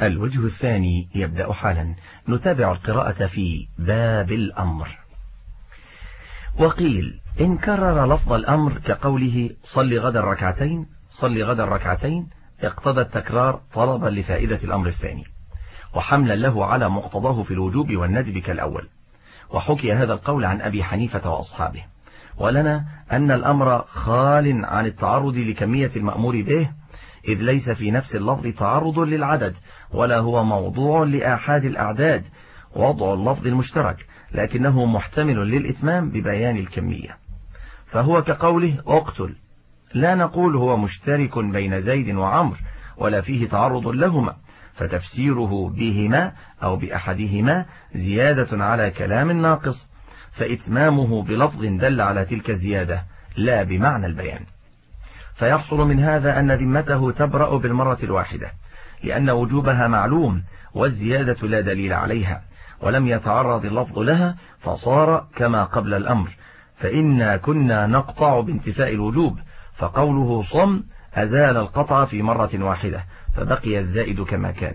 الوجه الثاني يبدأ حالا. نتابع القراءة في باب الأمر. وقيل إن كرر لفظ الأمر كقوله صل غدا ركعتين، صل غدا ركعتين، اقتضى التكرار طلبا لفائدة الأمر الثاني، وحملا له على مقتضاه في الوجوب والندب كالأول. وحكي هذا القول عن أبي حنيفة وأصحابه. ولنا أن الأمر خال عن التعرض لكمية المأمور به، إذ ليس في نفس اللفظ تعرض للعدد، ولا هو موضوع لآحاد الأعداد وضع اللفظ المشترك، لكنه محتمل للإتمام ببيان الكمية. فهو كقوله اقتل، لا نقول هو مشترك بين زيد وعمر ولا فيه تعرض لهما، فتفسيره بهما أو بأحدهما زيادة على كلام ناقص، فإتمامه بلفظ دل على تلك الزيادة لا بمعنى البيان. فيحصل من هذا أن ذمته تبرأ بالمرة الواحدة، لأن وجوبها معلوم والزيادة لا دليل عليها، ولم يتعرض اللفظ لها، فصار كما قبل الأمر. فإنا كنا نقطع بانتفاء الوجوب، فقوله صم أزال القطع في مرة واحدة، فبقي الزائد كما كان.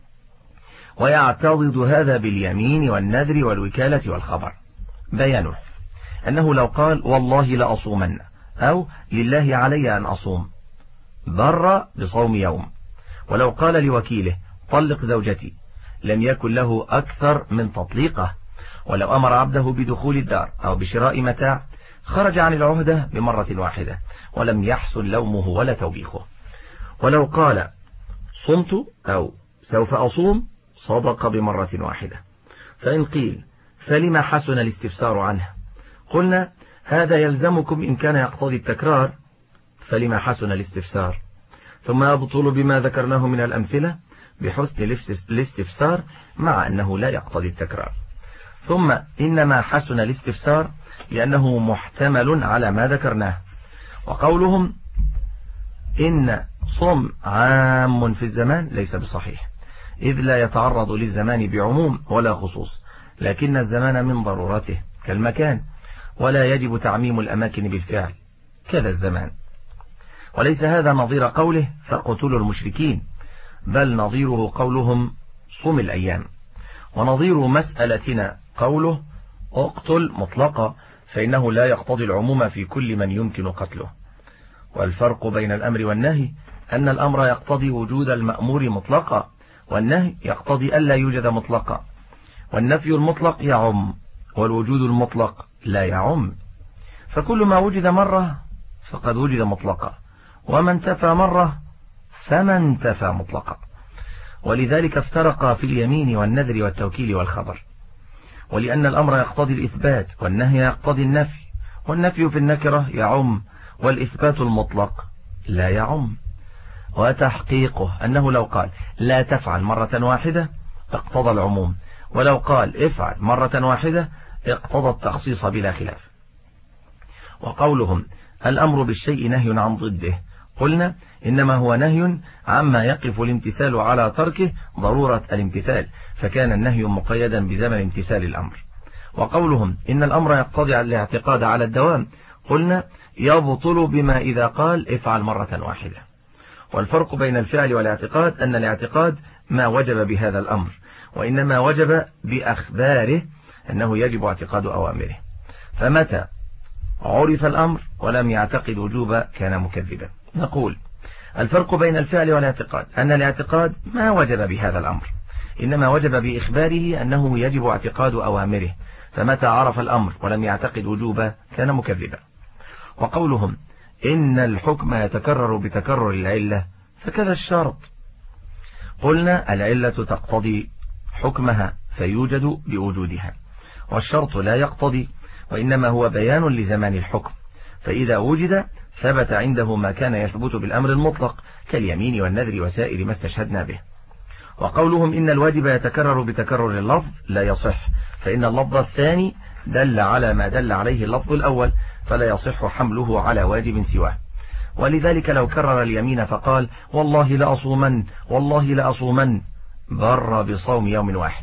ويعتضد هذا باليمين والنذر والوكالة والخبر. بيانه أنه لو قال والله لأصومن أو لله علي أن أصوم بر بصوم يوم، ولو قال لوكيله طلق زوجتي لم يكن له أكثر من تطليقه، ولو أمر عبده بدخول الدار أو بشراء متاع خرج عن العهدة بمرة واحدة ولم يحسن لومه ولا توبيخه. ولو قال صمت أو سوف أصوم صدق بمرة واحدة. فإن قيل فلما حسن الاستفسار عنه، قلنا هذا يلزمكم إن كان يقتضي التكرار، فلما حسن الاستفسار، ثم يبطل بما ذكرناه من الأمثلة بحسن الاستفسار مع أنه لا يقتضي التكرار. ثم إنما حسن الاستفسار لأنه محتمل على ما ذكرناه. وقولهم إن صم عام في الزمان ليس بصحيح، إذ لا يتعرض للزمان بعموم ولا خصوص، لكن الزمان من ضرورته كالمكان، ولا يجب تعميم الأماكن بالفعل كذا الزمان. وليس هذا نظير قوله فاقتلوا المشركين، بل نظيره قولهم صم الأيام. ونظير مسألتنا قوله اقتل مطلقا، فإنه لا يقتضي العموم في كل من يمكن قتله. والفرق بين الأمر والنهي أن الأمر يقتضي وجود المأمور مطلقا، والنهي يقتضي ألا يوجد مطلقا. والنفي المطلق يعم، والوجود المطلق لا يعم. فكل ما وجد مرة فقد وجد مطلقا، وما انتفى مرة فما انتفى مطلقا. ولذلك افترقا في اليمين والنذر والتوكيل والخبر. ولأن الأمر يقتضي الإثبات والنهي يقتضي النفي، والنفي في النكرة يعم، والإثبات المطلق لا يعم. وتحقيقه أنه لو قال لا تفعل مرة واحدة اقتضى العموم، ولو قال افعل مرة واحدة اقتضى التخصيص بلا خلاف. وقولهم الأمر بالشيء نهي عن ضده، قلنا إنما هو نهي عما يقف الامتثال على تركه ضرورة الامتثال، فكان النهي مقيدا بزمن امتثال الأمر. وقولهم إن الأمر يقتضي الاعتقاد على الدوام، قلنا يبطل بما إذا قال افعل مرة واحدة. والفرق بين الفعل والاعتقاد أن الاعتقاد ما وجب بهذا الأمر، وإنما وجب بأخباره أنه يجب اعتقاد أوامره. فمتى عرف الأمر ولم يعتقد وجوبا كان مكذبا. نقول الفرق بين الفعل والاعتقاد أن الاعتقاد ما وجب بهذا الأمر، إنما وجب بإخباره أنه يجب اعتقاد أوامره، فمتى عرف الأمر ولم يعتقد وجوبا كان مكذبا. وقولهم إن الحكم يتكرر بتكرر العلة، فكذا الشرط. قلنا العلة تقتضي حكمها فيوجد بوجودها، والشرط لا يقتضي، وإنما هو بيان لزمان الحكم، فإذا وجد ثبت عنده ما كان يثبت بالأمر المطلق كاليمين والنذر وسائر ما استشهدنا به. وقولهم إن الواجب يتكرر بتكرر اللفظ لا يصح، فإن اللفظ الثاني دل على ما دل عليه اللفظ الأول، فلا يصح حمله على واجب سواه. ولذلك لو كرر اليمين فقال والله لأصومن والله لأصومن بر بصوم يوم واحد.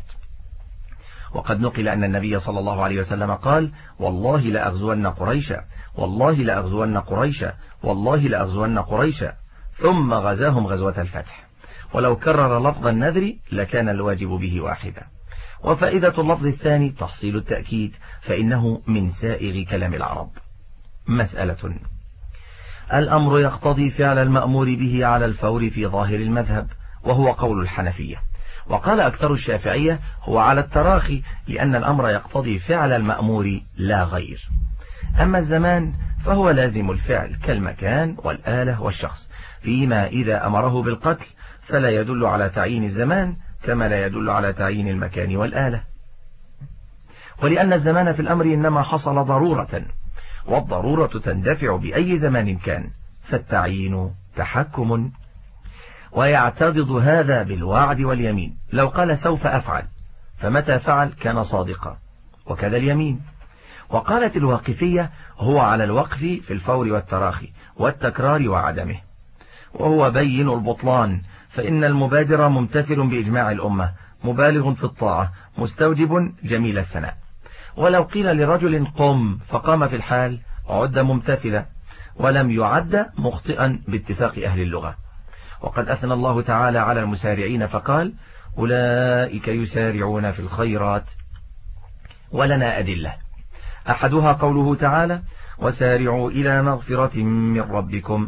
وقد نقل أن النبي صلى الله عليه وسلم قال والله لأغزون قريشا والله لأغزون قريشا والله لأغزون قريشا، ثم غزاهم غزوة الفتح. ولو كرر لفظ النذر لكان الواجب به واحدا. وفائدة اللفظ الثاني تحصيل التأكيد، فإنه من سائغ كلام العرب. مسألة: الأمر يقتضي فعل المأمور به على الفور في ظاهر المذهب، وهو قول الحنفية. وقال أكثر الشافعية هو على التراخي، لأن الأمر يقتضي فعل المأمور لا غير. أما الزمان فهو لازم الفعل كالمكان والآلة والشخص، فيما إذا أمره بالقتل فلا يدل على تعيين الزمان كما لا يدل على تعيين المكان والآلة. ولأن الزمان في الأمر إنما حصل ضرورة، والضرورة تندفع بأي زمان كان، فالتعيين تحكم. ويعتضد هذا بالوعد واليمين. لو قال سوف أفعل فمتى فعل كان صادقا، وكذا اليمين. وقالت الواقفية هو على الوقف في الفور والتراخي والتكرار وعدمه، وهو بين البطلان، فإن المبادر ممتثل بإجماع الأمة، مبالغ في الطاعة، مستوجب جميل الثناء. ولو قيل لرجل قم فقام في الحال عد ممتثلا، ولم يعد مخطئا باتفاق أهل اللغة. وقد أثنى الله تعالى على المسارعين فقال: أولئك يسارعون في الخيرات. ولنا أدلة، أحدها قوله تعالى: وسارعوا إلى مغفرة من ربكم،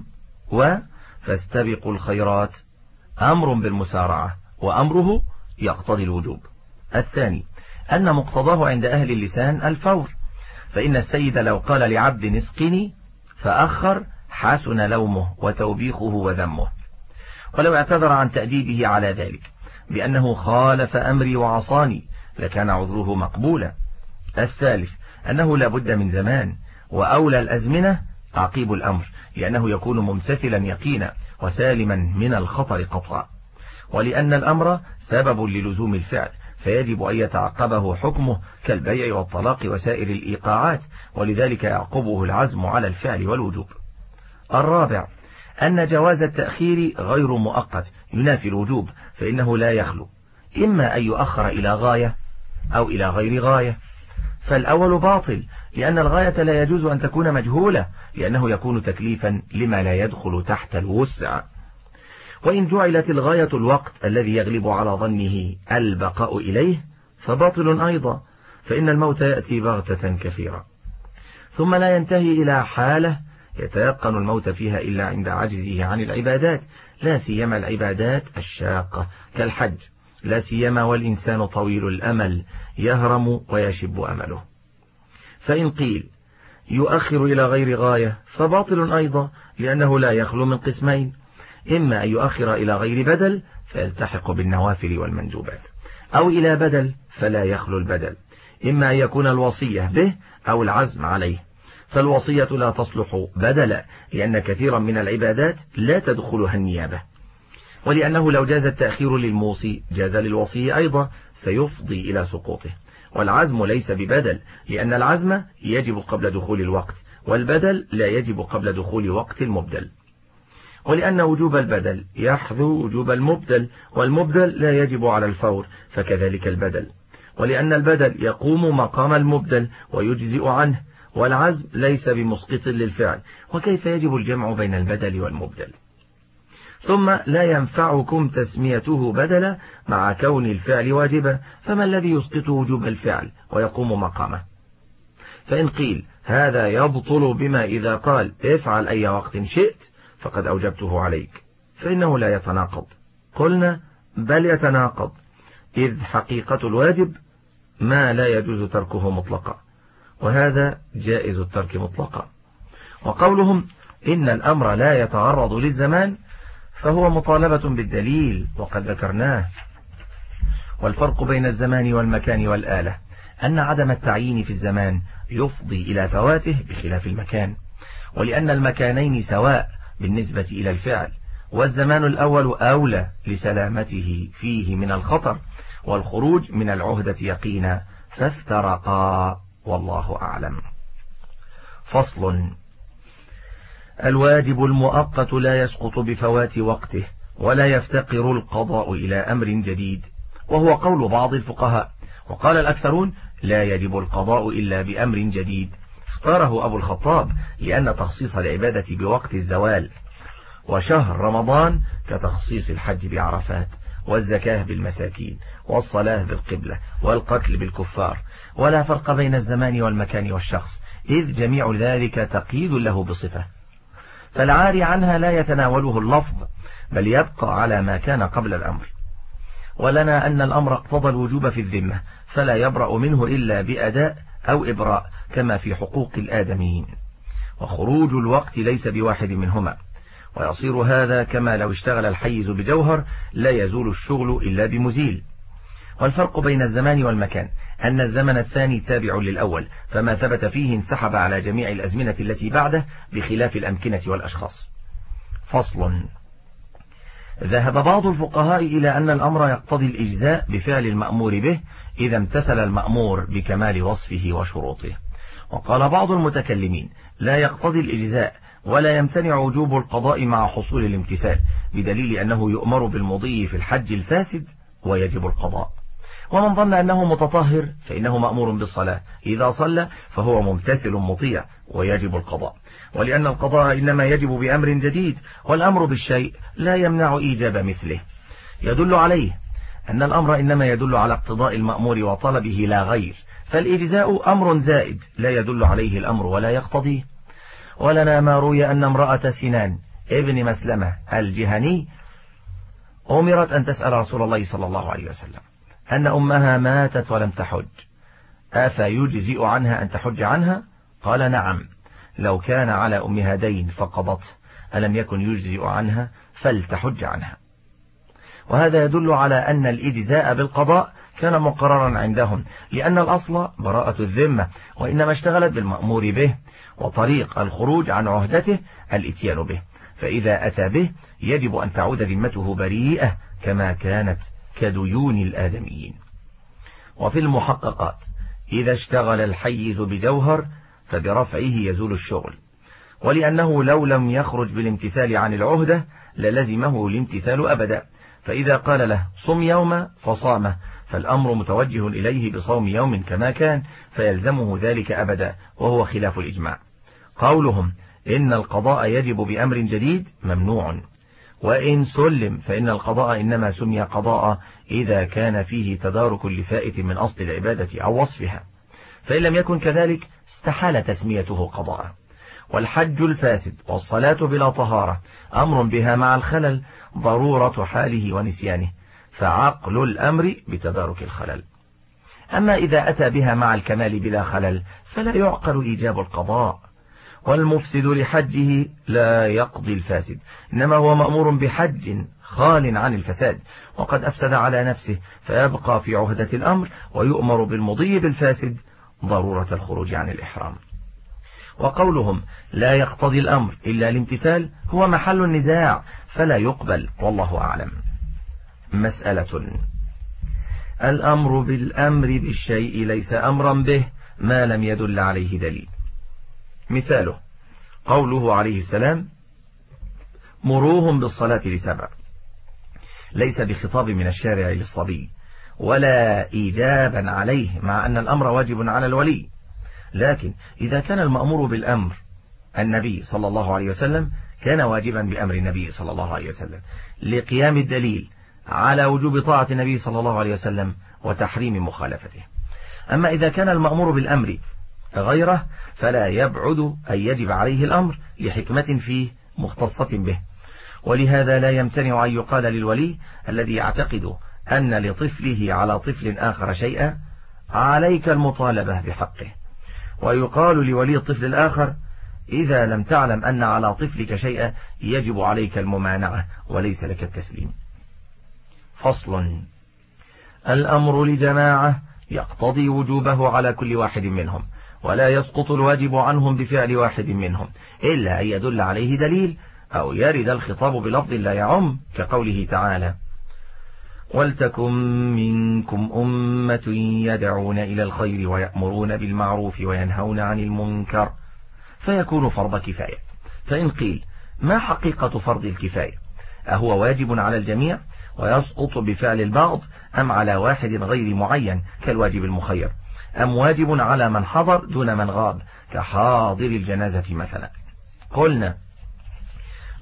فاستبقوا الخيرات، أمر بالمسارعة، وأمره يقتضي الوجوب. الثاني أن مقتضاه عند أهل اللسان الفور، فإن السيد لو قال لعبد اسقني فأخر حسن لومه وتوبيخه وذمه، ولو اعتذر عن تأديبه على ذلك بأنه خالف أمري وعصاني لكان عذره مقبولا. الثالث أنه لا بد من زمان، وأولى الأزمنة تعقيب الأمر، لأنه يكون ممتثلا يقينا وسالما من الخطر قطعا. ولأن الأمر سبب للزوم الفعل، فيجب أن يتعقبه حكمه كالبيع والطلاق وسائر الإيقاعات، ولذلك يعقبه العزم على الفعل والوجوب. الرابع أن جواز التأخير غير مؤقت ينافي الوجوب، فإنه لا يخلو إما أن يؤخر إلى غاية أو إلى غير غاية. فالأول باطل، لأن الغاية لا يجوز أن تكون مجهولة، لأنه يكون تكليفا لما لا يدخل تحت الوسع. وإن جعلت الغاية الوقت الذي يغلب على ظنه البقاء إليه فباطل أيضا، فإن الموت يأتي بغتة كثيرا، ثم لا ينتهي إلى حالة يتيقن الموت فيها إلا عند عجزه عن العبادات، لا سيما العبادات الشاقة كالحج، لا سيما والإنسان طويل الأمل يهرم ويشب أمله. فإن قيل يؤخر إلى غير غاية فباطل أيضا، لأنه لا يخلو من قسمين: إما أن يؤخر إلى غير بدل فيلتحق بالنوافل والمندوبات، أو إلى بدل فلا يخلو البدل، إما أن يكون الوصية به أو العزم عليه، فالوصية لا تصلح بدلا، لأن كثيرا من العبادات لا تدخلها النيابة. ولأنه لو جاز التأخير للموصي جاز للوصي أيضا، فيفضي إلى سقوطه. والعزم ليس ببدل، لأن العزم يجب قبل دخول الوقت، والبدل لا يجب قبل دخول وقت المبدل. ولأن وجوب البدل يحذو وجوب المبدل، والمبدل لا يجب على الفور، فكذلك البدل. ولأن البدل يقوم مقام المبدل ويجزئ عنه، والعزم ليس بمسقط للفعل، وكيف يجب الجمع بين البدل والمبدل؟ ثم لا ينفعكم تسميته بدلا مع كون الفعل واجبا، فما الذي يسقط وجوب الفعل ويقوم مقامه؟ فإن قيل هذا يبطل بما إذا قال افعل أي وقت شئت فقد أوجبته عليك، فإنه لا يتناقض. قلنا بل يتناقض، إذ حقيقة الواجب ما لا يجوز تركه مطلقا، وهذا جائز الترك مطلقا. وقولهم إن الأمر لا يتعرض للزمان فهو مطالبة بالدليل، وقد ذكرناه. والفرق بين الزمان والمكان والآلة أن عدم التعيين في الزمان يفضي إلى فواته بخلاف المكان، ولأن المكانين سواء بالنسبة إلى الفعل، والزمان الأول أولى لسلامته فيه من الخطر والخروج من العهدة يقينا، فافترقا، والله أعلم. فصل: الواجب المؤقت لا يسقط بفوات وقته، ولا يفتقر القضاء إلى أمر جديد، وهو قول بعض الفقهاء. وقال الأكثرون لا يجب القضاء إلا بأمر جديد، اختاره أبو الخطاب لأن تخصيص العبادة بوقت الزوال وشهر رمضان كتخصيص الحج بعرفات والزكاة بالمساكين والصلاة بالقبلة والقتل بالكفار، ولا فرق بين الزمان والمكان والشخص، إذ جميع ذلك تقييد له بصفة، فالعاري عنها لا يتناوله اللفظ بل يبقى على ما كان قبل الأمر. ولنا أن الأمر اقتضى الوجوب في الذمة فلا يبرأ منه إلا بأداء أو إبراء كما في حقوق الآدميين، وخروج الوقت ليس بواحد منهما، ويصير هذا كما لو اشتغل الحيز بجوهر لا يزول الشغل إلا بمزيل. والفرق بين الزمان والمكان أن الزمن الثاني تابع للأول، فما ثبت فيه انسحب على جميع الأزمنة التي بعده بخلاف الأمكنة والأشخاص. فصل. ذهب بعض الفقهاء إلى أن الأمر يقتضي الإجزاء بفعل المأمور به إذا امتثل المأمور بكمال وصفه وشروطه، وقال بعض المتكلمين لا يقتضي الإجزاء ولا يمتنع وجوب القضاء مع حصول الامتثال، بدليل أنه يؤمر بالمضي في الحج الفاسد ويجب القضاء. ومن ظن أنه متطهر فإنه مأمور بالصلاة، إذا صلى فهو ممتثل مطيع ويجب القضاء، ولأن القضاء إنما يجب بأمر جديد، والأمر بالشيء لا يمنع إيجاب مثله، يدل عليه أن الأمر إنما يدل على اقتضاء المأمور وطلبه لا غير، فالإجزاء أمر زائد لا يدل عليه الأمر ولا يقتضيه. ولنا ما روي أن امرأة سنان ابن مسلمة الجهني أمرت أن تسأل رسول الله صلى الله عليه وسلم أن أمها ماتت ولم تحج أفيجزئ عنها أن تحج عنها؟ قال نعم، لو كان على أمها دين فقضته، ألم يكن يجزئ عنها فلتحج عنها. وهذا يدل على أن الإجزاء بالقضاء كان مقررا عندهم، لأن الأصل براءة الذمة، وإنما اشتغلت بالمأمور به، وطريق الخروج عن عهدته الاتيان به، فإذا أتى به يجب أن تعود ذمته بريئة كما كانت كديون الآدميين. وفي المحققات إذا اشتغل الحيز بجوهر فبرفعه يزول الشغل، ولأنه لو لم يخرج بالامتثال عن العهدة للزمه الامتثال أبدا، فإذا قال له صم يوم فصامه فالأمر متوجه إليه بصوم يوم كما كان، فيلزمه ذلك أبدا، وهو خلاف الإجماع. قولهم إن القضاء يجب بأمر جديد ممنوع، وإن سلم فإن القضاء إنما سمي قضاء إذا كان فيه تدارك لفائت من أصل العبادة أو وصفها، فإن لم يكن كذلك استحال تسميته قضاء. والحج الفاسد والصلاة بلا طهارة أمر بها مع الخلل ضرورة حاله ونسيانه، فعقل الأمر بتدارك الخلل. أما إذا أتى بها مع الكمال بلا خلل فلا يعقل إيجاب القضاء. والمفسد لحجه لا يقضي الفاسد، إنما هو مأمور بحج خال عن الفساد، وقد أفسد على نفسه فيبقى في عهدة الأمر، ويؤمر بالمضي بالفاسد ضرورة الخروج عن الإحرام. وقولهم لا يقتضي الأمر إلا الامتثال هو محل النزاع فلا يقبل، والله أعلم. مسألة: الأمر بالأمر بالشيء ليس أمرا به ما لم يدل عليه دليل. مثاله قوله عليه السلام مروهم بالصلاة ل7، ليس بخطاب من الشارع للصبي ولا إيجابا عليه، مع أن الأمر واجب على الولي، لكن إذا كان المأمور بالأمر النبي صلى الله عليه وسلم كان واجبا بأمر النبي صلى الله عليه وسلم لقيام الدليل على وجوب طاعة النبي صلى الله عليه وسلم وتحريم مخالفته. أما إذا كان المأمور بالأمر غيره فلا يبعد أن يجب عليه الأمر لحكمة فيه مختصة به، ولهذا لا يمتنع أن يقال للولي الذي يعتقد أن لطفله على طفل آخر شيئا عليك المطالبة بحقه، ويقال لولي الطفل الآخر إذا لم تعلم أن على طفلك شيئا يجب عليك الممانعة وليس لك التسليم. فصل: الأمر لجماعة يقتضي وجوبه على كل واحد منهم، ولا يسقط الواجب عنهم بفعل واحد منهم إلا أن يدل عليه دليل أو يرد الخطاب بلفظ لا يعم، كقوله تعالى ولتكن منكم أمة يدعون إلى الخير ويأمرون بالمعروف وينهون عن المنكر، فيكون فرض كفاية. فإن قيل ما حقيقة فرض الكفاية؟ أهو واجب على الجميع ويسقط بفعل البعض، أم على واحد غير معين كالواجب المخير، أم واجب على من حضر دون من غاب كحاضر الجنازة مثلا؟ قلنا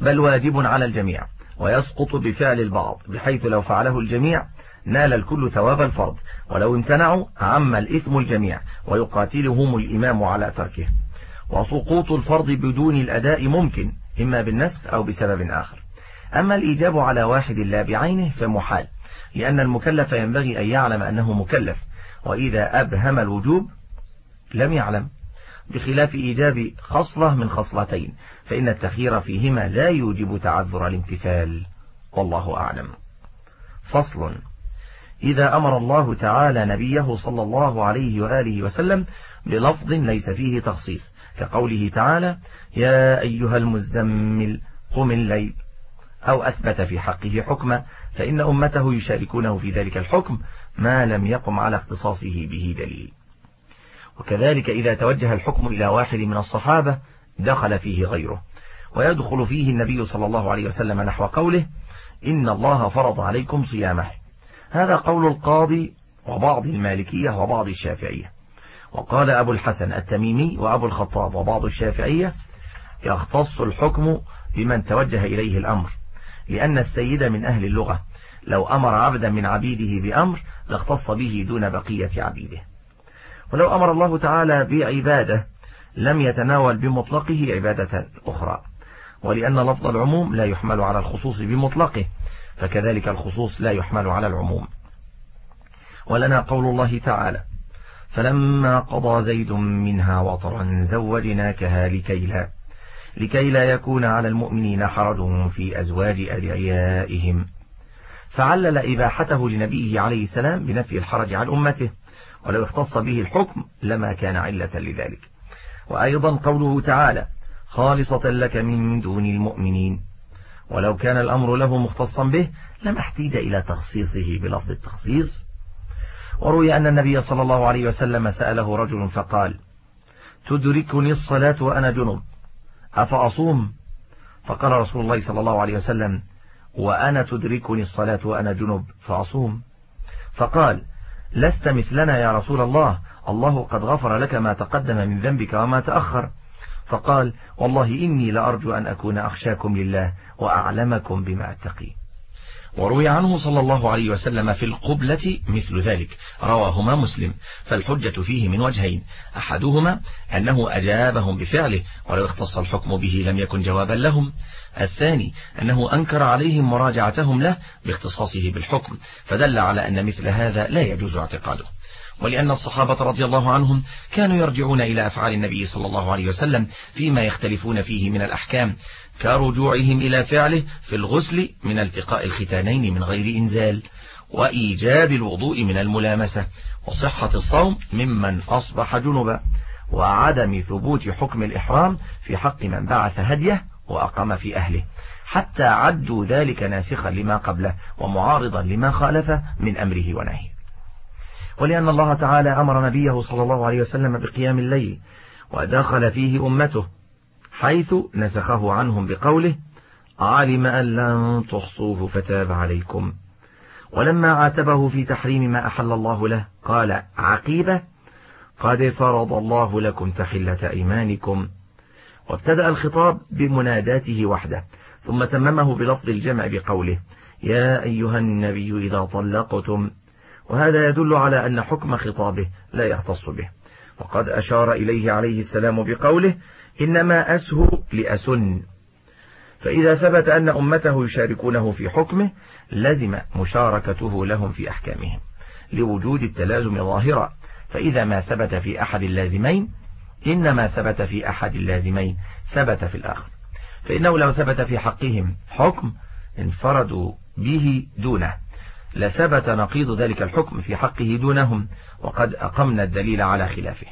بل واجب على الجميع، ويسقط بفعل البعض، بحيث لو فعله الجميع نال الكل ثواب الفرض، ولو امتنعوا عم الإثم الجميع ويقاتلهم الإمام على تركه. وسقوط الفرض بدون الأداء ممكن، إما بالنسخ أو بسبب آخر. أما الإيجاب على واحد لا بعينه فمحال، لأن المكلف ينبغي أن يعلم أنه مكلف، وإذا أبهم الوجوب لم يعلم، بخلاف إيجاب خصلة من خصلتين، فإن التخيير فيهما لا يوجب تعذر الامتثال، والله أعلم. فصل: إذا أمر الله تعالى نبيه صلى الله عليه وآله وسلم بلفظ ليس فيه تخصيص، كقوله تعالى: يا أيها المزمل قم الليل، أو أثبت في حقه حكما، فإن أمته يشاركونه في ذلك الحكم ما لم يقم على اختصاصه به دليل. وكذلك إذا توجه الحكم إلى واحد من الصحابة دخل فيه غيره، ويدخل فيه النبي صلى الله عليه وسلم نحو قوله: إن الله فرض عليكم صيامه. هذا قول القاضي وبعض المالكية وبعض الشافعية. وقال أبو الحسن التميمي وأبو الخطاب وبعض الشافعية: يختص الحكم بمن توجه إليه الأمر، لأن السيد من أهل اللغة لو أمر عبدا من عبيده بأمر لاختص به دون بقية عبيده. ولو أمر الله تعالى بعبادة لم يتناول بمطلقه عبادة أخرى، ولأن لفظ العموم لا يحمل على الخصوص بمطلقه، فكذلك الخصوص لا يحمل على العموم. ولنا قول الله تعالى: فلما قضى زيد منها وطرا زوجناكها لكي لا يكون على المؤمنين حرج في أزواج أدعيائهم، فعلل إباحته لنبيه عليه السلام بنفي الحرج عن أمته، ولو اختص به الحكم لما كان علة لذلك. وأيضا قوله تعالى: خالصة لك من دون المؤمنين، ولو كان الأمر له مختصا به لما احتيج إلى تخصيصه بلفظ التخصيص. وروي أن النبي صلى الله عليه وسلم سأله رجل فقال: تدركني الصلاة وأنا جنب أفأصوم؟ فقال رسول الله صلى الله عليه وسلم: وأنا تدركني الصلاة وأنا جنب فأصوم؟ فقال: لست مثلنا يا رسول الله، الله قد غفر لك ما تقدم من ذنبك وما تأخر. فقال: والله إني لأرجو أن أكون أخشاكم لله وأعلمكم بما أتقي. وروي عنه صلى الله عليه وسلم في القبلة مثل ذلك، رواهما مسلم. فالحجة فيه من وجهين: أحدهما أنه أجابهم بفعله، ولو اختص الحكم به لم يكن جوابا لهم. الثاني أنه أنكر عليهم مراجعتهم له باختصاصه بالحكم، فدل على أن مثل هذا لا يجوز اعتقاده. ولأن الصحابة رضي الله عنهم كانوا يرجعون إلى أفعال النبي صلى الله عليه وسلم فيما يختلفون فيه من الأحكام، كرجوعهم إلى فعله في الغسل من التقاء الختانين من غير إنزال، وإيجاب الوضوء من الملامسة، وصحة الصوم ممن أصبح جنبا، وعدم ثبوت حكم الإحرام في حق من بعث هديه وأقام في أهله، حتى عدوا ذلك ناسخا لما قبله ومعارضا لما خالفه من أمره ونهيه. ولأن الله تعالى أمر نبيه صلى الله عليه وسلم بقيام الليل ودخل فيه أمته، حيث نسخه عنهم بقوله: علم أن لن تحصوه فتاب عليكم. ولما عاتبه في تحريم ما أحل الله له قال عقيبة: قد فرض الله لكم تحلة أيمانكم. وابتدأ الخطاب بمناداته وحده، ثم تممه بلفظ الجمع بقوله: يا أيها النبي إذا طلقتم. وهذا يدل على أن حكم خطابه لا يختص به، وقد أشار إليه عليه السلام بقوله: إنما أسه لأسن. فإذا ثبت أن أمته يشاركونه في حكمه لزم مشاركته لهم في أحكامهم لوجود التلازم ظاهرا. فإذا ما ثبت في أحد اللازمين إنما ثبت في أحد اللازمين ثبت في الآخر، فإنه لو ثبت في حقهم حكم انفردوا به دونه لثبت نقيض ذلك الحكم في حقه دونهم، وقد أقمنا الدليل على خلافه.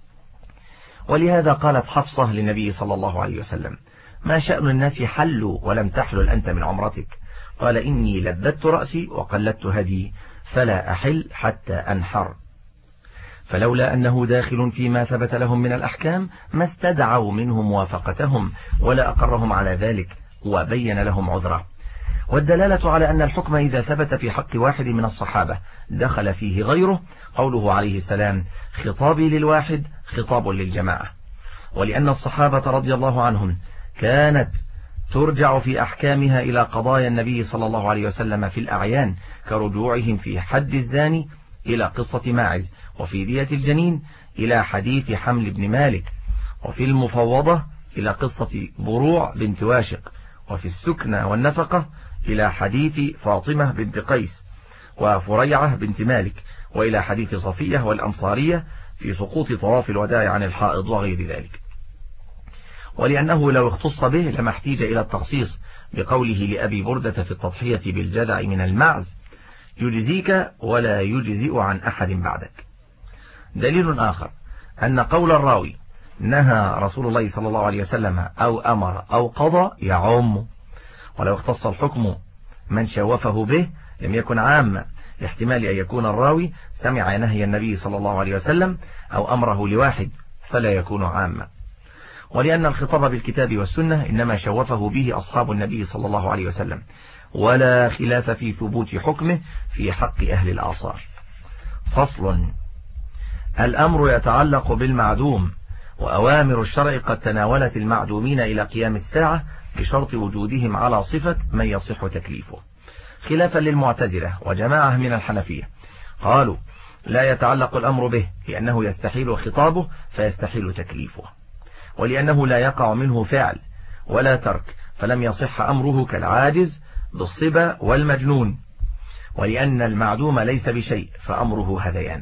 ولهذا قالت حفصة للنبي صلى الله عليه وسلم: ما شأن الناس حلوا ولم تحلل أنت من عمرتك؟ قال: إني لبدت رأسي وقلدت هدي فلا أحل حتى أنحر. فلولا أنه داخل فيما ثبت لهم من الأحكام ما استدعوا منه موافقتهم ولا أقرهم على ذلك وبين لهم عذره. والدلالة على أن الحكم إذا ثبت في حق واحد من الصحابة دخل فيه غيره قوله عليه السلام: خطابي للواحد خطاب للجماعة. ولأن الصحابة رضي الله عنهم كانت ترجع في أحكامها إلى قضايا النبي صلى الله عليه وسلم في الأعيان، كرجوعهم في حد الزاني إلى قصة ماعز، وفي دية الجنين إلى حديث حمل بن مالك، وفي المفوضة إلى قصة بروع بنت واشق، وفي السكنة والنفقة إلى حديث فاطمة بنت قيس وفريعة بنت مالك، وإلى حديث صفية والأنصارية في سقوط طواف الوداع عن الحائض وغير ذلك. ولأنه لو اختص به لما احتيج إلى التخصيص بقوله لأبي بردة في التضحية بالجدع من المعز: يجزيك ولا يجزئ عن أحد بعدك. دليل آخر أن قول الراوي نهى رسول الله صلى الله عليه وسلم أو أمر أو قضى يعم، ولو اختص الحكم من شوفه به لم يكن عاما، لاحتمال أن يكون الراوي سمع نهي النبي صلى الله عليه وسلم أو أمره لواحد فلا يكون عاما. ولأن الخطاب بالكتاب والسنة إنما شوفه به أصحاب النبي صلى الله عليه وسلم، ولا خلاف في ثبوت حكمه في حق أهل الآثار. فصل: الأمر يتعلق بالمعدوم، وأوامر الشرع قد تناولت المعدومين إلى قيام الساعة بشرط وجودهم على صفة من يصح تكليفه، خلافا للمعتزلة وجماعة من الحنفية، قالوا لا يتعلق الأمر به لأنه يستحيل خطابه فيستحيل تكليفه، ولأنه لا يقع منه فعل ولا ترك فلم يصح أمره كالعاجز بالصبا والمجنون، ولأن المعدوم ليس بشيء فأمره هذيان.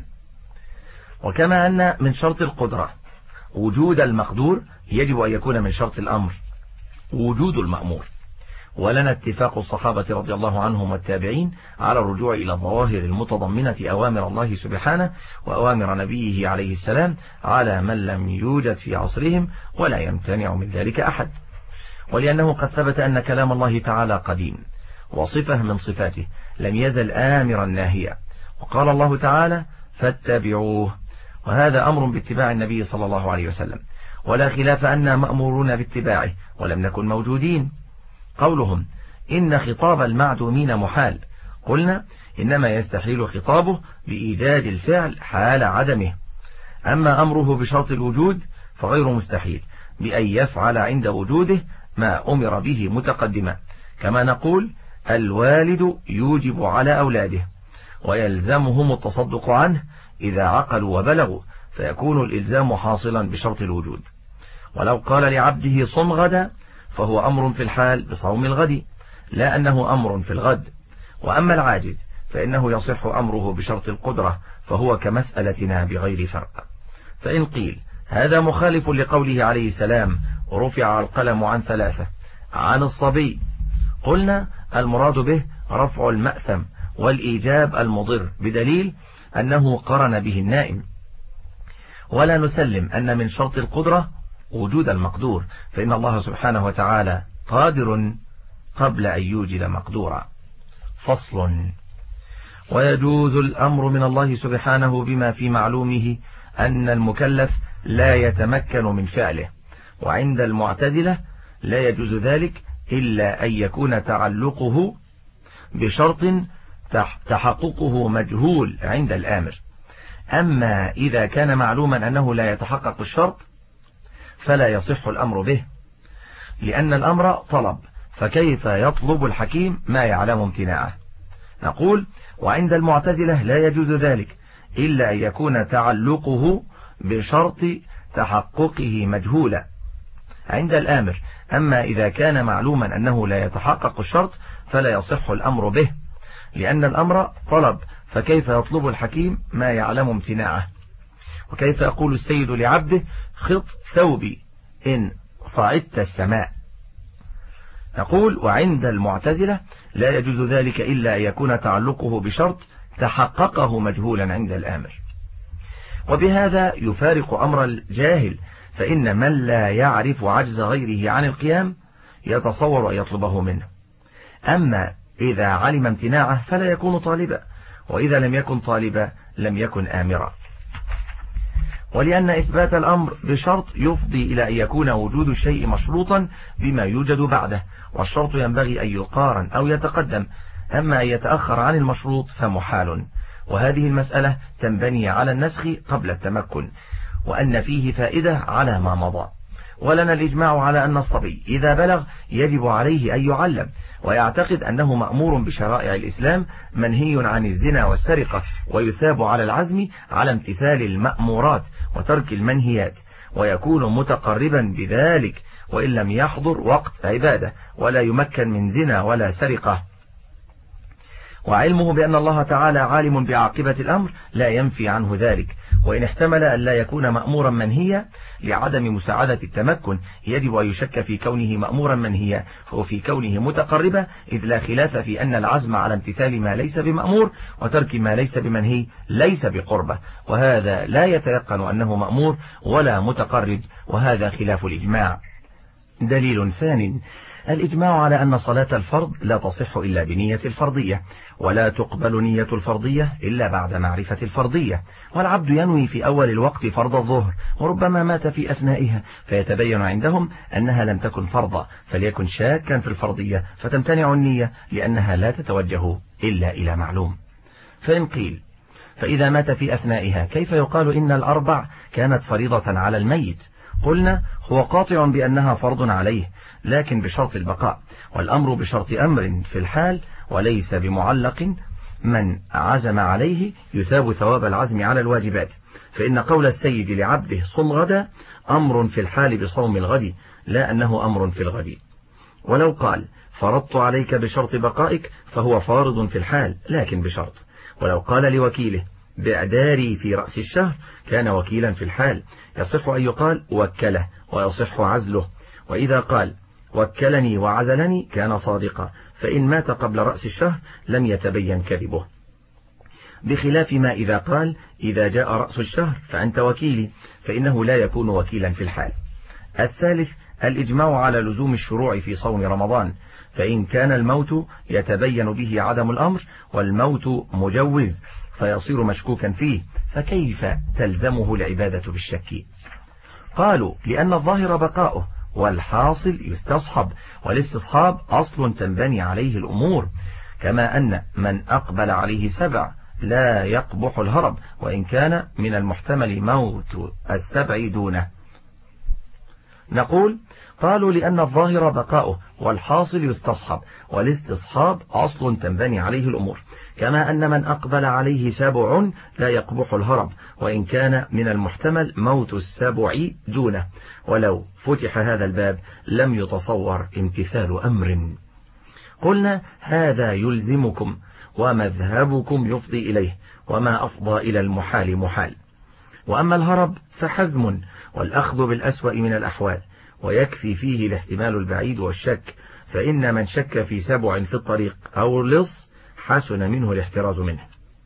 وكما أن من شرط القدرة وجود المقدور، يجب أن يكون من شرط الأمر وجود المأمور. ولنا اتفاق الصحابة رضي الله عنهم والتابعين على الرجوع إلى الظواهر المتضمنة أوامر الله سبحانه وأوامر نبيه عليه السلام على من لم يوجد في عصرهم، ولا يمتنع من ذلك أحد. ولأنه قد ثبت أن كلام الله تعالى قديم وصفة من صفاته لم يزل آمرا ناهيا، وقال الله تعالى فاتبعوه، وهذا أمر باتباع النبي صلى الله عليه وسلم، ولا خلاف أننا مأمورون باتباعه ولم نكن موجودين. قولهم إن خطاب المعدومين محال، قلنا إنما يستحيل خطابه بإيجاد الفعل حال عدمه، أما أمره بشرط الوجود فغير مستحيل بأن يفعل عند وجوده ما أمر به متقدما، كما نقول الوالد يوجب على أولاده ويلزمهم التصدق عنه إذا عقلوا وبلغوا، فيكون الإلزام حاصلا بشرط الوجود. ولو قال لعبده صم غدا فهو أمر في الحال بصوم الغد، لا أنه أمر في الغد. وأما العاجز فإنه يصح أمره بشرط القدرة، فهو كمسألتنا بغير فرق. فإن قيل هذا مخالف لقوله عليه السلام رفع القلم عن ثلاثة عن الصبي، قلنا المراد به رفع المأثم والإيجاب المضر، بدليل أنه قرن به النائم. ولا نسلم أن من شرط القدرة وجود المقدور، فإن الله سبحانه وتعالى قادر قبل أن يوجد مقدورا. فصل: ويجوز الأمر من الله سبحانه بما في معلومه أن المكلف لا يتمكن من فعله، وعند المعتزلة لا يجوز ذلك إلا أن يكون تعلقه بشرط تحققه مجهول عند الآمر. أما إذا كان معلوما أنه لا يتحقق الشرط فلا يصح الأمر به، لأن الأمر طلب، فكيف يطلب الحكيم ما يعلم امتناعه؟ نقول وعند المعتزلة لا يجوز ذلك إلا أن يكون تعلقه بشرط تحققه مجهولا عند الآمر. أما إذا كان معلوما أنه لا يتحقق الشرط فلا يصح الأمر به، لأن الأمر طلب، فكيف يطلب الحكيم ما يعلم امتناعه؟ وكيف يقول السيد لعبده خط ثوبي إن صعدت السماء؟ نقول وعند المعتزلة لا يجوز ذلك إلا أن يكون تعلقه بشرط تحققه مجهولا عند الآمر. وبهذا يفارق أمر الجاهل، فإن من لا يعرف عجز غيره عن القيام يتصور أن يطلبه منه، أما إذا علم امتناعه فلا يكون طالبا، وإذا لم يكن طالبا لم يكن آمرا. ولأن إثبات الأمر بشرط يفضي إلى أن يكون وجود الشيء مشروطا بما يوجد بعده، والشرط ينبغي أن يقارن أو يتقدم، أما أن يتأخر عن المشروط فمحال. وهذه المسألة تنبني على النسخ قبل التمكن، وأن فيه فائدة على ما مضى. ولنا الإجماع على أن الصبي إذا بلغ يجب عليه أن يعلم، ويعتقد أنه مأمور بشرائع الإسلام، منهي عن الزنا والسرقة، ويثاب على العزم على امتثال المأمورات وترك المنهيات، ويكون متقربا بذلك وإن لم يحضر وقت عبادة، ولا يمكن من زنا ولا سرقة. وعلمه بأن الله تعالى عالم بعاقبة الأمر لا ينفي عنه ذلك، وإن احتمل أن لا يكون مأمورا منهيا لعدم مساعدة التمكن يجب أن يشك في كونه مأمورا منهيا وفي كونه متقربا، إذ لا خلاف في أن العزم على امتثال ما ليس بمأمور وترك ما ليس بمنهي ليس بقربة، وهذا لا يتيقن أنه مأمور ولا متقرب، وهذا خلاف الإجماع. دليل ثانٍ: الإجماع على أن صلاة الفرض لا تصح إلا بنية الفرضية، ولا تقبل نية الفرضية إلا بعد معرفة الفرضية، والعبد ينوي في أول الوقت فرض الظهر وربما مات في أثنائها، فيتبين عندهم أنها لم تكن فرضا، فليكن شاكا في الفرضية فتمتنع النية لأنها لا تتوجه إلا إلى معلوم. فإن قيل: فإذا مات في أثنائها كيف يقال إن الأربع كانت فريضة على الميت؟ قلنا: هو قاطع بأنها فرض عليه، لكن بشرط البقاء، والأمر بشرط أمر في الحال وليس بمعلق. من عزم عليه يثاب ثواب العزم على الواجبات، فإن قول السيد لعبده صم غدا أمر في الحال بصوم الغد، لا أنه أمر في الغد. ولو قال: فرضت عليك بشرط بقائك فهو فارض في الحال لكن بشرط. ولو قال لوكيله: بإعداري في رأس الشهر كان وكيلا في الحال، يصح أن يقال وكله ويصح عزله. وإذا قال وكلني وعزلني كان صادقا، فإن مات قبل رأس الشهر لم يتبين كذبه، بخلاف ما إذا قال إذا جاء رأس الشهر فأنت وكيلي، فإنه لا يكون وكيلا في الحال. الثالث: الإجماع على لزوم الشروع في صوم رمضان، فإن كان الموت يتبين به عدم الأمر والموت مجوز فيصير مشكوكا فيه، فكيف تلزمه العبادة بالشك؟ قالوا: لأن الظاهر بقاؤه والحاصل يستصحب، والاستصحاب أصل تنبني عليه الأمور، كما أن من أقبل عليه 7 لا يقبح الهرب وإن كان من المحتمل موت 7 دونه. نقول: قالوا لأن الظاهر بقاؤه والحاصل يستصحب، والاستصحاب أصل تنبني عليه الأمور، كما أن من أقبل عليه 7 لا يقبح الهرب وإن كان من المحتمل موت 7 دونه. ولو فتح هذا الباب لم يتصور امتثال أمر. قلنا: هذا يلزمكم ومذهبكم يفضي إليه، وما أفضى إلى المحال محال. وأما الهرب فحزم والأخذ بالأسوأ من الأحوال، ويكفي فيه الاحتمال البعيد والشك، فإن من شك في 7 في الطريق أو لص حسن منه الاحتراز منه.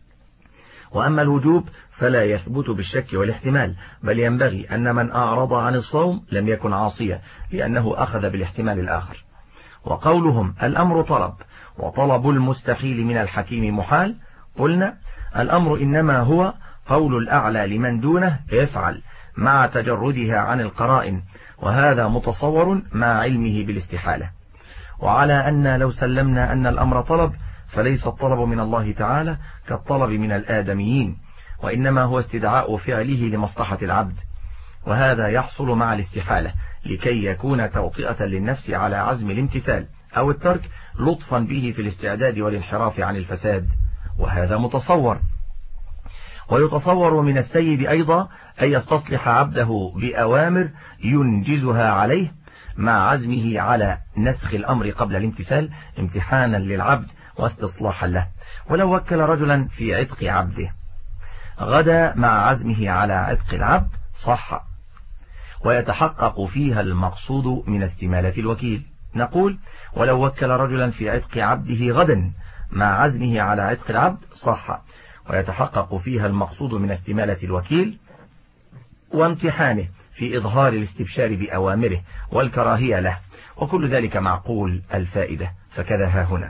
وأما الوجوب فلا يثبت بالشك والاحتمال، بل ينبغي أن من أعرض عن الصوم لم يكن عاصيا لأنه أخذ بالاحتمال الآخر. وقولهم الأمر طلب، وطلب المستحيل من الحكيم محال، قلنا: الأمر إنما هو قول الأعلى لمن دونه افعل مع تجردها عن القرائن، وهذا متصور مع علمه بالاستحالة. وعلى أن لو سلمنا أن الأمر طلب فليس الطلب من الله تعالى كالطلب من الآدميين، وإنما هو استدعاء فعله لمصلحة العبد، وهذا يحصل مع الاستحالة لكي يكون توطئة للنفس على عزم الامتثال أو الترك لطفا به في الاستعداد والانحراف عن الفساد، وهذا متصور. ويتصور من السيد أيضا أن يستصلح عبده بأوامر ينجزها عليه مع عزمه على نسخ الأمر قبل الامتثال امتحانا للعبد واستصلاحا له. ولو وكل رجلا في عتق عبده غدا مع عزمه على عتق العبد صح، ويتحقق فيها المقصود من استمالة الوكيل. نقول: ولو وكل رجلا في عتق عبده غدا مع عزمه على عتق العبد صح، ويتحقق فيها المقصود من استمالة الوكيل وامتحانه في إظهار الاستبشار بأوامره والكراهية له، وكل ذلك معقول الفائدة، فكذا ها هنا.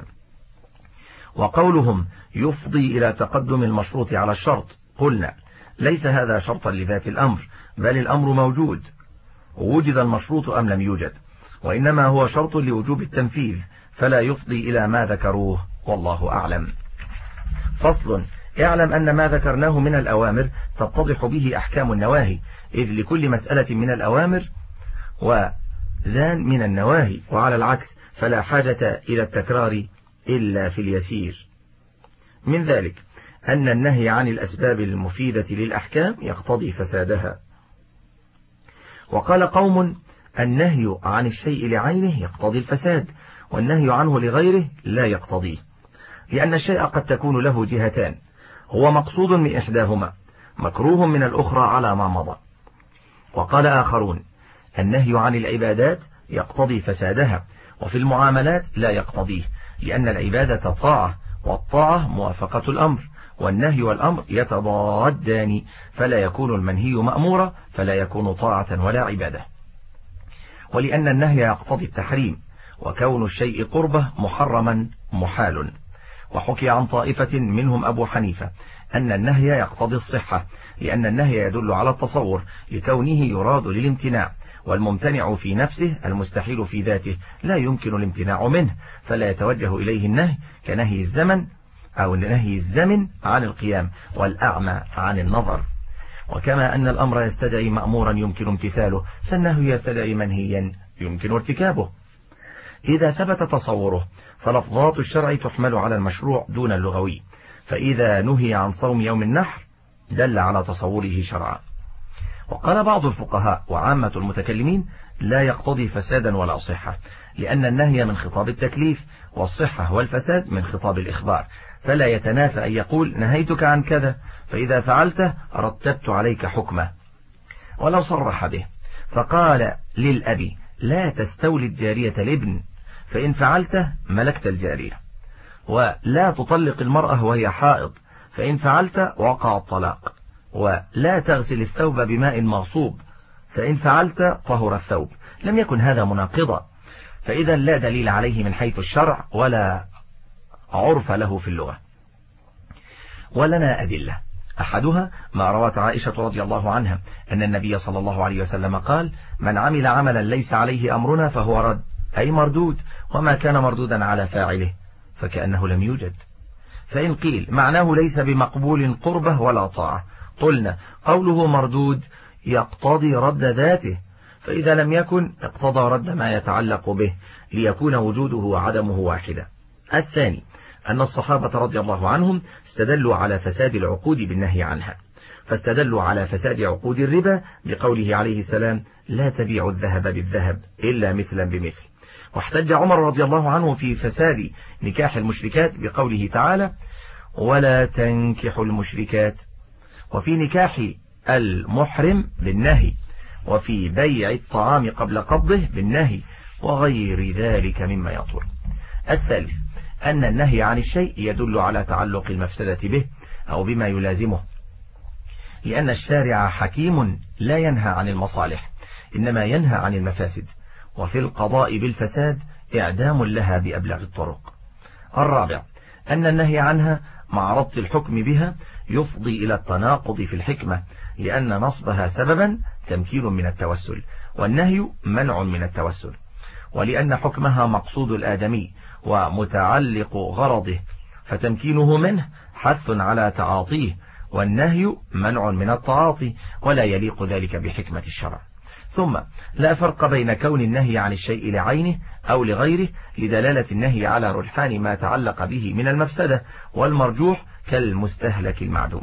وقولهم يفضي إلى تقدم المشروط على الشرط، قلنا: ليس هذا شرطا لذات الأمر، بل الأمر موجود ووجد المشروط أم لم يوجد، وإنما هو شرط لوجوب التنفيذ، فلا يفضي إلى ما ذكروه، والله أعلم. فصل: اعلم أن ما ذكرناه من الأوامر تتضح به أحكام النواهي، إذ لكل مسألة من الأوامر وزان من النواهي، وعلى العكس فلا حاجة إلى التكرار إلا في اليسير. من ذلك أن النهي عن الأسباب المفيدة للأحكام يقتضي فسادها. وقال قوم: النهي عن الشيء لعينه يقتضي الفساد، والنهي عنه لغيره لا يقتضيه، لأن الشيء قد تكون له جهتان، هو مقصود من إحداهما، مكروه من الأخرى على ما مضى. وقال آخرون: النهي عن العبادات يقتضي فسادها، وفي المعاملات لا يقتضيه، لأن العبادة طاعة، والطاعة موافقة الأمر، والنهي والأمر يتضادان، فلا يكون المنهي مأمورا فلا يكون طاعة ولا عبادة. ولأن النهي يقتضي التحريم، وكون الشيء قربة محرما محال. وحكي عن طائفة منهم أبو حنيفة أن النهي يقتضي الصحة، لأن النهي يدل على التصور لكونه يراد للامتناع، والممتنع في نفسه المستحيل في ذاته لا يمكن الامتناع منه، فلا يتوجه إليه النهي، كنهي الزمن أو نهي الزمن عن القيام، والأعمى عن النظر. وكما أن الأمر يستدعي مأمورا يمكن امتثاله، فالنهي يستدعي منهيا يمكن ارتكابه. إذا ثبت تصوره فلفظات الشرع تحمل على المشروع دون اللغوي، فإذا نهي عن صوم يوم النحر دل على تصوره شرعا. وقال بعض الفقهاء وعامة المتكلمين: لا يقتضي فسادا ولا صحة، لأن النهي من خطاب التكليف، والصحة والفساد من خطاب الإخبار، فلا يتنافى أن يقول: نهيتك عن كذا، فإذا فعلته رتبت عليك حكمه. ولو صرح به فقال للأب: لا تستولي الجارية الابن، فإن فعلته ملكت الجارية، ولا تطلق المرأة وهي حائض، فإن فعلت وقع الطلاق، ولا تغسل الثوب بماء مغصوب، فإن فعلت طهر الثوب. لم يكن هذا مناقضا، فإذا لا دليل عليه من حيث الشرع ولا عرف له في اللغة. ولنا أدلة، أحدها ما روت عائشة رضي الله عنها أن النبي صلى الله عليه وسلم قال: من عمل عملا ليس عليه أمرنا فهو رد، أي مردود، وما كان مردودا على فاعله فكأنه لم يوجد. فإن قيل معناه ليس بمقبول قربه ولا طاعة، قلنا قوله مردود يقتضي رد ذاته، فإذا لم يكن اقتضى رد ما يتعلق به، ليكون وجوده وعدمه واحدة. الثاني أن الصحابة رضي الله عنهم استدلوا على فساد العقود بالنهي عنها، فاستدلوا على فساد عقود الربا بقوله عليه السلام: لا تبيع الذهب بالذهب إلا مثلا بمثل. واحتج عمر رضي الله عنه في فساد نكاح المشركات بقوله تعالى: ولا تنكحوا المشركات، وفي نكاح المحرم بالنهي، وفي بيع الطعام قبل قبضه بالنهي، وغير ذلك مما يطول. الثالث أن النهي عن الشيء يدل على تعلق المفسدة به أو بما يلازمه، لأن الشارع حكيم لا ينهى عن المصالح، إنما ينهى عن المفاسد، وفي القضاء بالفساد إعدام لها بأبلغ الطرق. الرابع أن النهي عنها مع ربط الحكم بها يفضي إلى التناقض في الحكمة، لأن نصبها سببا تمكين من التوسل، والنهي منع من التوسل، ولأن حكمها مقصود الآدمي ومتعلق غرضه، فتمكينه منه حث على تعاطيه، والنهي منع من التعاطي، ولا يليق ذلك بحكمة الشرع. ثم لا فرق بين كون النهي عن الشيء لعينه أو لغيره لدلالة النهي على رجحان ما تعلق به من المفسدة، والمرجوح كالمستهلك المعدوم.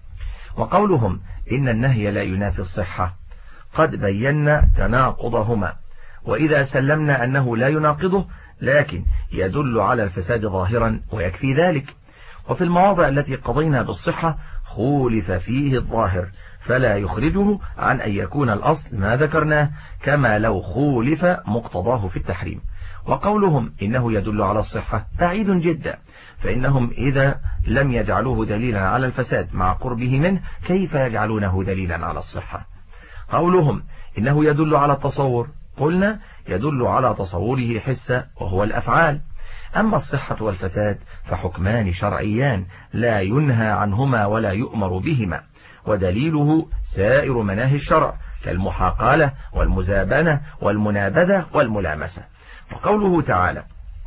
وقولهم إن النهي لا ينافي الصحة قد بينا تناقضهما، وإذا سلمنا أنه لا يناقضه لكن يدل على الفساد ظاهرا ويكفي ذلك. وفي المواضع التي قضينا بالصحة خولف فيه الظاهر، فلا يخرجه عن أن يكون الأصل ما ذكرناه، كما لو خولف مقتضاه في التحريم. وقولهم إنه يدل على الصحة بعيد جدا، فإنهم إذا لم يجعلوه دليلا على الفساد مع قربه منه كيف يجعلونه دليلا على الصحة؟ قولهم إنه يدل على التصور، قلنا يدل على تصوره حسا وهو الأفعال. أما الصحة والفساد فحكمان شرعيان لا ينهى عنهما ولا يؤمر بهما، ودليله سائر مناهي الشرع كالمحاقلة والمزابنة والمنابذة والملامسة. وقوله تعالى: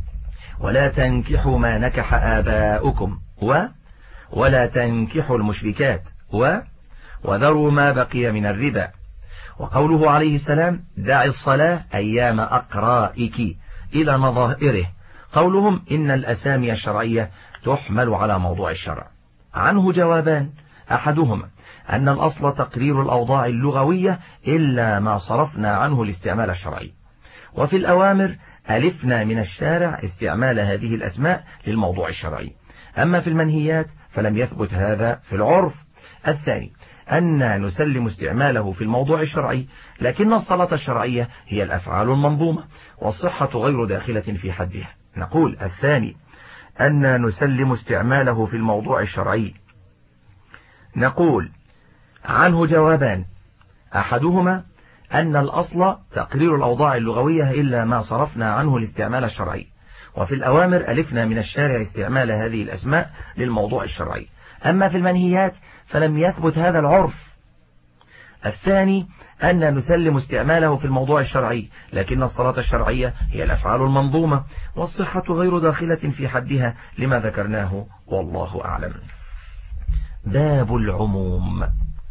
ولا تنكحوا ما نكح آباؤكم ولا تنكحوا المشركات وذروا ما بقي من الربا، وقوله عليه السلام دع الصلاة أيام أقرائك إلى نظائره. قولهم إن الأسامي الشرعية تحمل على موضوع الشرع. عنه جوابان: أحدهما أن الأصل تقرير الأوضاع اللغوية إلا ما صرفنا عنه الاستعمال الشرعي، وفي الأوامر ألفنا من الشارع استعمال هذه الأسماء للموضوع الشرعي، أما في المنهيات فلم يثبت هذا في العرف. الثاني أن نسلم استعماله في الموضوع الشرعي، لكن الصلاة الشرعية هي الأفعال المنظومة، والصحة غير داخلة في حدها. نقول الثاني أن نسلم استعماله في الموضوع الشرعي. نقول عنه جوابان: أحدهما أن الأصل تقرير الأوضاع اللغوية إلا ما صرفنا عنه الاستعمال الشرعي، وفي الأوامر ألفنا من الشارع استعمال هذه الأسماء للموضوع الشرعي، أما في المنهيات فلم يثبت هذا العرف. الثاني أن نسلم استعماله في الموضوع الشرعي، لكن الصلاة الشرعية هي الأفعال المنظومة، والصحة غير داخلة في حدها لما ذكرناه، والله أعلم. باب العموم.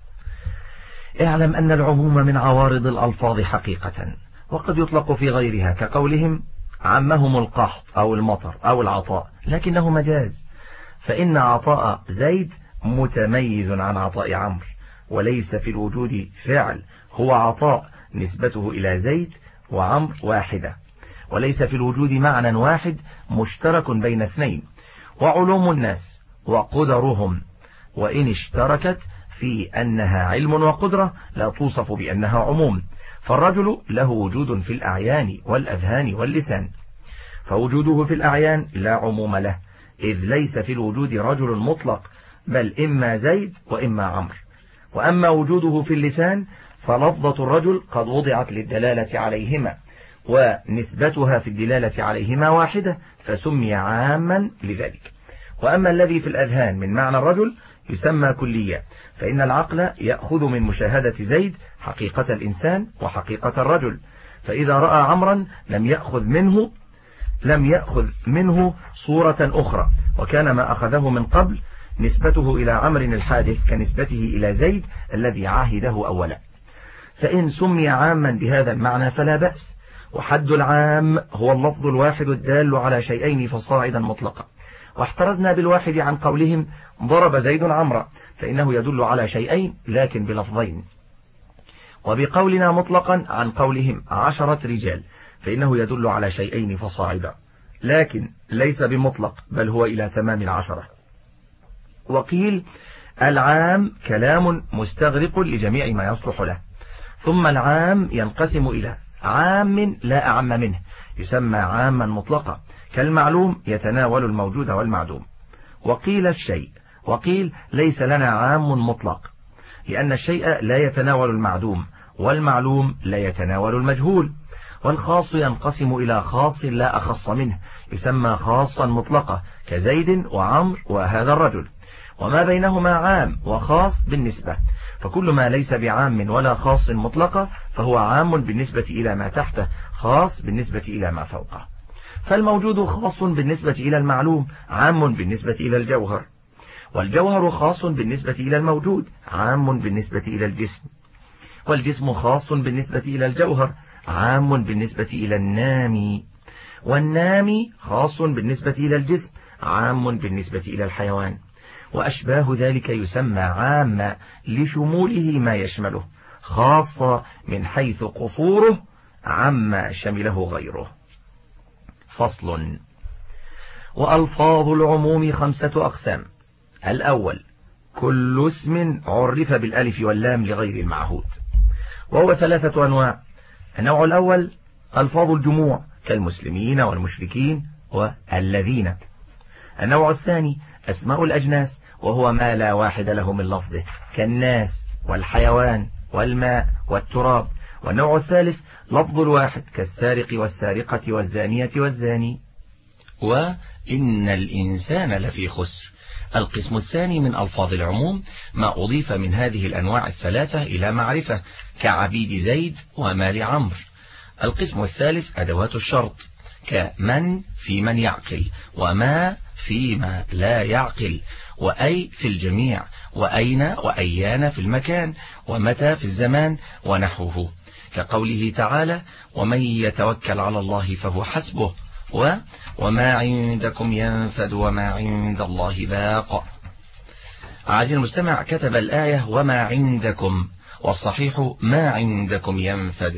اعلم أن العموم من عوارض الألفاظ حقيقة، وقد يطلق في غيرها، كقولهم عمهم القحط أو المطر أو العطاء، لكنه مجاز، فإن عطاء زيد متميز عن عطاء عمرو، وليس في الوجود فعل هو عطاء نسبته إلى زيد وعمرو واحدة، وليس في الوجود معنى واحد مشترك بين اثنين. وعلوم الناس وقدرهم وإن اشتركت في أنها علم وقدرة لا توصف بأنها عموم، فالرجل له وجود في الأعيان والأذهان واللسان، فوجوده في الأعيان لا عموم له، إذ ليس في الوجود رجل مطلق، بل إما زيد وإما عمرو. وأما وجوده في اللسان فلفظة الرجل قد وضعت للدلالة عليهما، ونسبتها في الدلالة عليهما واحدة، فسمي عاما لذلك. وأما الذي في الأذهان من معنى الرجل يسمى كليا، فإن العقل يأخذ من مشاهدة زيد حقيقة الإنسان وحقيقة الرجل، فإذا رأى عمرا لم يأخذ منه صورة أخرى، وكان ما أخذه من قبل نسبته إلى عمرو الحادث كنسبته إلى زيد الذي عاهده أولا. فإن سمي عاما بهذا المعنى فلا بأس. وحد العام هو اللفظ الواحد الدال على شيئين فصاعدا مطلقا، واحترزنا بالواحد عن قولهم ضرب زيد عمرا، فإنه يدل على شيئين لكن بلفظين، وبقولنا مطلقا عن قولهم 10 رجال، فإنه يدل على شيئين فصاعدا، لكن ليس بمطلق بل هو إلى تمام 10. وقيل العام كلام مستغرق لجميع ما يصلح له، ثم العام ينقسم إلى عام لا أعم منه يسمى عاما مطلقا، كالمعلوم يتناول الموجود والمعدوم. وقيل الشيء، وقيل ليس لنا عام مطلق، لأن الشيء لا يتناول المعدوم، والمعلوم لا يتناول المجهول. والخاص ينقسم إلى خاص لا أخص منه يسمى خاصا مطلقا، كزيد وعمر وهذا الرجل. وما بينهما عام وخاص بالنسبة، فكل ما ليس بعام ولا خاص مطلقة فهو عام بالنسبة إلى ما تحته، خاص بالنسبة إلى ما فوقه. فالموجود خاص بالنسبة إلى المعلوم، عام بالنسبة إلى الجوهر، والجوهر خاص بالنسبة إلى الموجود، عام بالنسبة إلى الجسم، والجسم خاص بالنسبة إلى الجوهر، عام بالنسبة إلى النامي، والنامي خاص بالنسبة إلى الجسم، عام بالنسبة إلى الحيوان. وأشباه ذلك يسمى عاما لشموله ما يشمله، خاصة من حيث قصوره عما شمله غيره. فصل. وألفاظ العموم 5 أقسام. الأول كل اسم عرف بالألف واللام لغير المعهود، وهو 3 أنواع. النوع الأول ألفاظ الجموع كالمسلمين والمشركين والذين. النوع الثاني أسماء الأجناس، وهو ما لا واحد له من لفظه، كالناس والحيوان والماء والتراب. والنوع الثالث لفظ الواحد كالسارق والسارقة والزانية والزاني. وإن الإنسان لفي خسر. القسم الثاني من ألفاظ العموم ما أضيف من هذه الأنواع 3 إلى معرفة، كعبيد زيد ومال عمرو. القسم الثالث أدوات الشرط، كمن في من يعقل، وما فيما لا يعقل، وأي في الجميع، وأين وأيان في المكان، ومتى في الزمان ونحوه، كقوله تعالى: ومن يتوكل على الله فهو حسبه، وما عندكم ينفد وما عند الله باق. عزيزي المستمع، كتب الآية وما عندكم، والصحيح ما عندكم ينفد،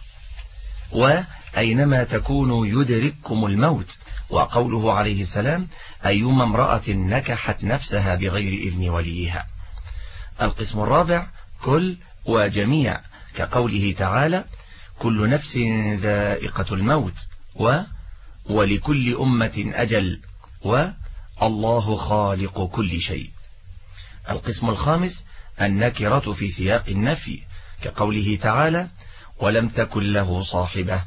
وأينما تكونوا يدرككم الموت. وقوله عليه السلام: أيما امرأة نكحت نفسها بغير إذن وليها. القسم الرابع كل وجميع، كقوله تعالى: كل نفس ذائقة الموت، ولكل أمة أجل، والله خالق كل شيء. القسم الخامس النكرة في سياق النفي، كقوله تعالى: ولم تكن له صاحبة،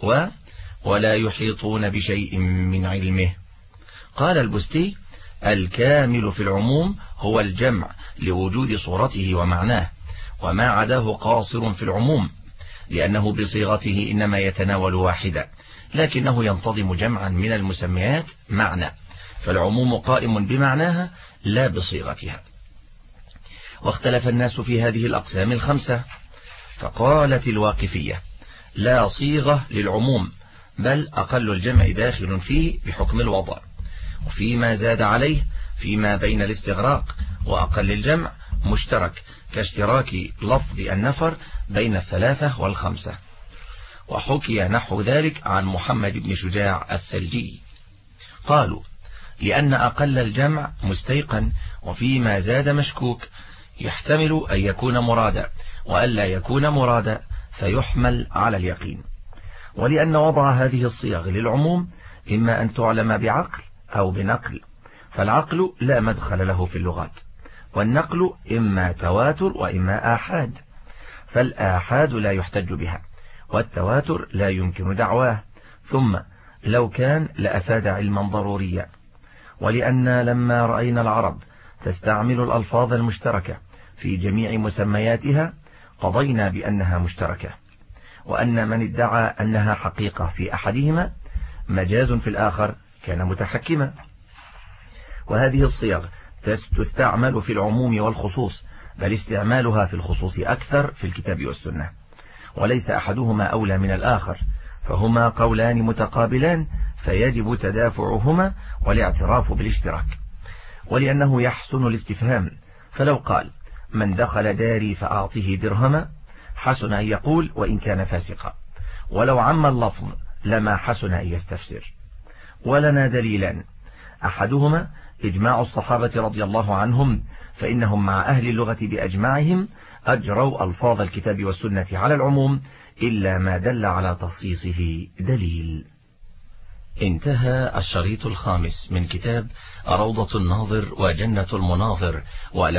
ولا يحيطون بشيء من علمه. قال البستي: الكامل في العموم هو الجمع لوجود صورته ومعناه، وما عداه قاصر في العموم، لأنه بصيغته إنما يتناول واحدة، لكنه ينتظم جمعا من المسميات معنى، فالعموم قائم بمعناها لا بصيغتها. واختلف الناس في هذه الأقسام الخمسة، فقالت الواقفية: لا صيغة للعموم، بل أقل الجمع داخل فيه بحكم الوضع، وفيما زاد عليه فيما بين الاستغراق، وأقل الجمع مشترك، كاشتراك لفظ النفر بين الثلاثة والخمسة. وحكي نحو ذلك عن محمد بن شجاع الثلجي. قالوا: لأن أقل الجمع مستيقن، وفيما زاد مشكوك، يحتمل أن يكون مرادا وألا يكون مرادا، فيحمل على اليقين. ولأن وضع هذه الصيغ للعموم إما أن تعلم بعقل أو بنقل، فالعقل لا مدخل له في اللغات، والنقل إما تواتر وإما آحاد، فالآحاد لا يحتج بها، والتواتر لا يمكن دعواه، ثم لو كان لأفاد علما ضروريا. ولأن لما رأينا العرب تستعمل الألفاظ المشتركة في جميع مسمياتها قضينا بأنها مشتركة، وأن من ادعى أنها حقيقة في أحدهما مجاز في الآخر كان متحكما. وهذه الصيغ تستعمل في العموم والخصوص، بل استعمالها في الخصوص أكثر في الكتاب والسنة، وليس أحدهما أولى من الآخر، فهما قولان متقابلان، فيجب تدافعهما والاعتراف بالاشتراك. ولأنه يحسن الاستفهام، فلو قال: من دخل داري فأعطيه درهما، حسن أن يقول وإن كان فاسقا، ولو عم اللفظ لما حسن أن يستفسر. ولنا دليلان: أحدهما إجماع الصحابة رضي الله عنهم، فإنهم مع أهل اللغة بأجمعهم أجروا ألفاظ الكتاب والسنة على العموم إلا ما دل على تخصيصه دليل. انتهى الشريط الخامس من كتاب روضة الناظر وجنة المناظر،